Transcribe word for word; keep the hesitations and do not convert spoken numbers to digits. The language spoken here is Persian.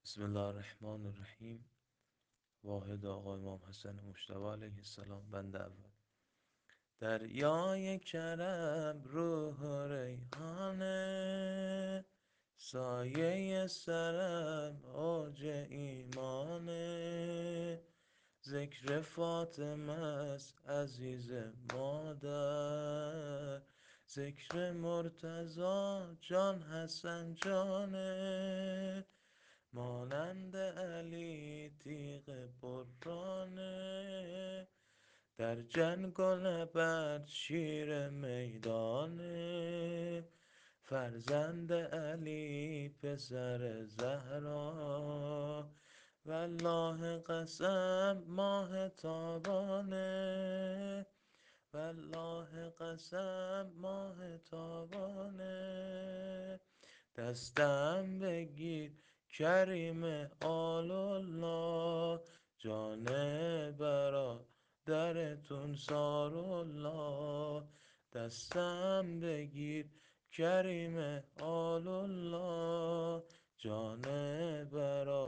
بسم الله الرحمن الرحیم. واحد آقا امام حسن مجتبی علیه السلام. بند اول. دریای کرم روح ریحانه، سایه سرم اوج ایمانه. ذکر فاطمه است عزیز مادر، ذکر مرتضی جان حسن جانه. مانند علی تیغ برانه، در جنگ و نبرد شیر میدانه. فرزند علی پسر زهرا، والله قسم ماه تابانه. والله قسم ماه تابانه. دستم بگیر کریم آل الله، جان برادرتون سار الله. دستم بگیر کریم آل الله، جان برادرتون